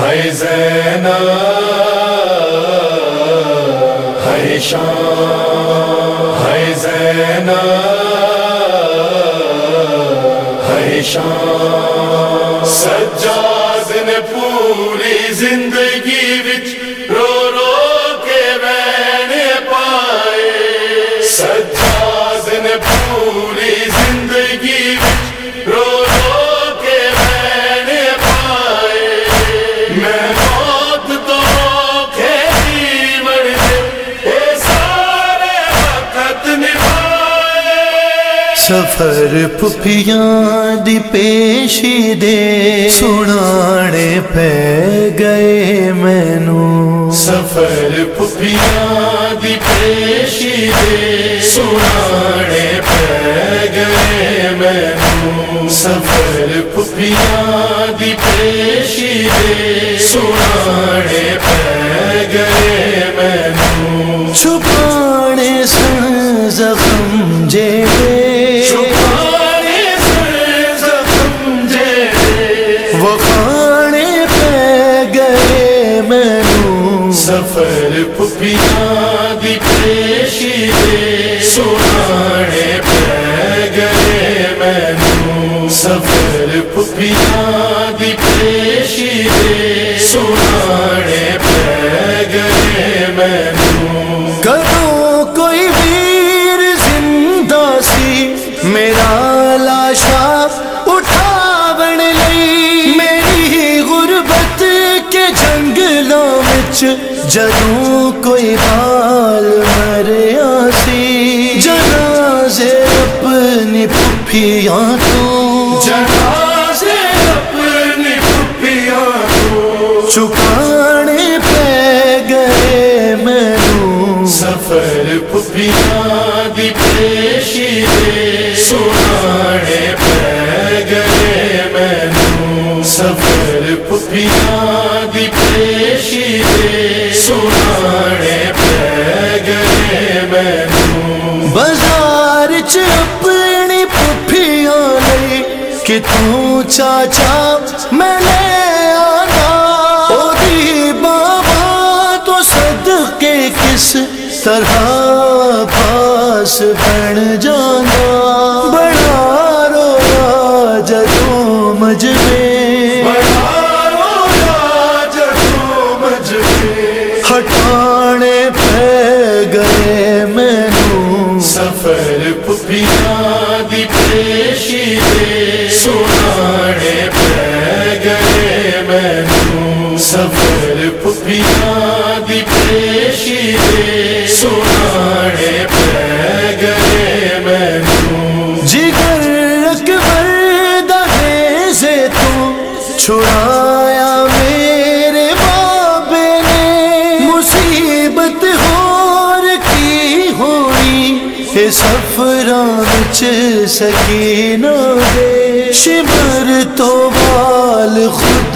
ہے زینب ہے شان ہے زینب ہے شان سجاد نے پوری زندگی وچ رو رو کے میں پائے سجاد نے پوری زندگی وچ رو رو کے میں پائے میں موت تو کھیتی مر دے اے سارے وقت نبھائے سفر پھپھیاں دی پیشی دے سنانے پہ گئے مینوں سفر پھپھیاں دی پیشی دے سنانے پہ گئے مینوں سفر پھپھیاں دی پیشی دے سنانے پہ گئے مینوں چھپانے سن زخم جیڑے چھپانے سن زخم جیڑے وکھانے پہ گئے مینوں سفر پھپھیاں دی پیشی دے سنانے پہ گئے مینوں سفر پھپھیاں دی پیشی دے سنانے پہ گئے مینوں کدوں کوئی ویر زندہ سی میرا لاشا اٹھاون لئی میری غربت کے جنگلاں وچ جدوں کوئی بال مریا سی جنازے اپنی پھپھیاں تو جنازے اپنی پھپھیاں کو چکانے پہ گئے مینوں سفر پھپھیاں دی پیشی دے سنانے پہ گئے مینوں سفر پھپھیاں دی پیشی دے سنانے پہ گئے مینوں بازار چ اپنی پھپھیاں لئی کتوں چاچا میں لے آنا او دی بابا تو صدقے کس طرح پاس بن جانا بڑا رویا جدوں مجمے بڑا رویا جدوں مجمے ہٹانے پہ گئے مینوں سفر پھپھیاں دی پیشی دے سنانے پہ گئے مینوں سفر پھپھیاں دی پیشی دے سنانے پہ گئے مینوں جگر اکبر دا نیزے تو چھڑایا میرے بابے نے مصیبت ہور کی ہوئی اے سفران وچ سکینہ دے شمر تو بال خود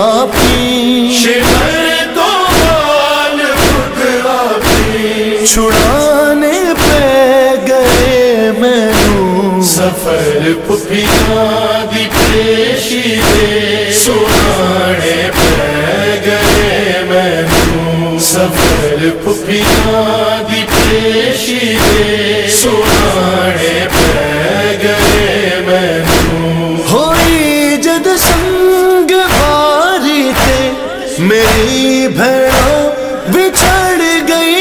آپی شمر تو بال خود آپی چھڑانے پہ گئے مینوں سفر پھپھیاں دی پیشی دے سنانے پہ گئے مینوں سفر پھپھیاں دی پیشی دے سنانے پہ گئے مینوں ہوئی جد سنگ باری تے میری بھیڑاں بچھڑ گئی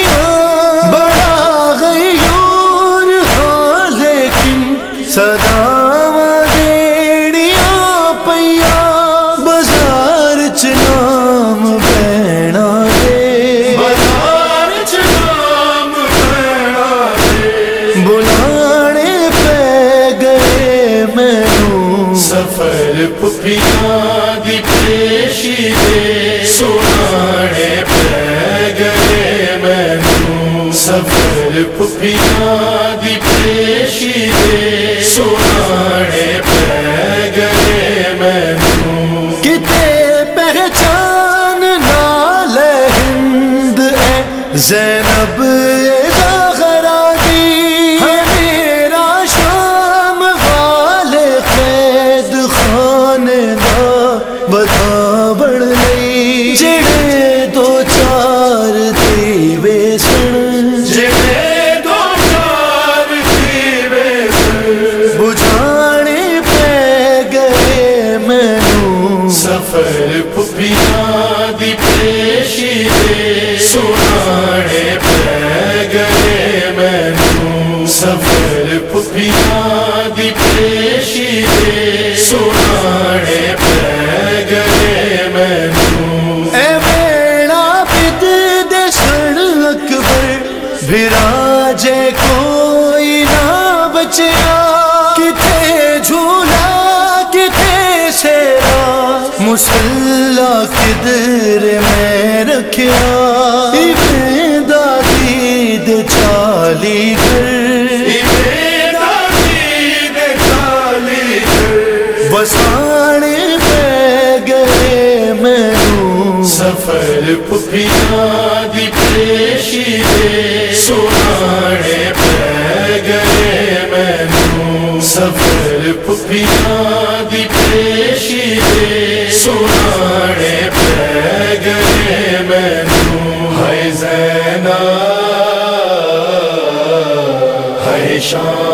بڑا غیور ہاں لیکن صداواں دیڑیاں پیاں بازار چ نام بہنا دے بازار چ نام بہنا دے بلانے پہ گئے مینوں سفر پھپھیاں دی پیشی دے سنانے پہ گئے مینوں سفر پھپھیاں دی پیشی دے سنانے پہ گئے مینوں کتے پہچان نال ہند اے زینب زاغرہ دی ہے میرا شام والے قید خانے دا بتا بڑھ لئی جڑے دو چار دیوے سن جڑے دو چار دیوے سن بجھانے پہ گئے مینوں سفر پھپھیاں دی پیشی دے سنانے پہ گئے مینوں سفر پھپھیاں دی پیشی دے سنانے پہ گئے مینوں اے ویڑا پت دے سن اکبر بھراجے کوئی نہ بچیا کتے جھولا کتے شیرا مسلح کدھر میں رکھیا ایویں دادی دے چالی گھر بسانے پہ گئے مینوں سفر پھپھیاں دی پیشی دے سنانے پہ گئے مینوں سفر پھپھیاں دی پیشی دے سنانے پہ گئے مینوں ہائے زینب ہائے شان